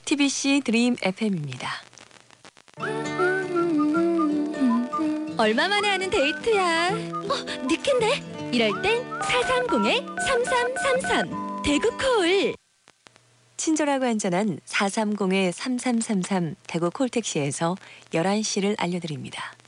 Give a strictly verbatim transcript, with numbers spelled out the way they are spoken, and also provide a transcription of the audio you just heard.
티비씨 드림 에프엠입니다. 얼마 만에 하는 데이트야. 어, 늦겠네. 이럴 땐 사삼공 삼삼삼삼 대구 콜. 친절하고 안전한 사삼공 삼삼삼삼 대구 콜택시에서 열한 시를 알려드립니다.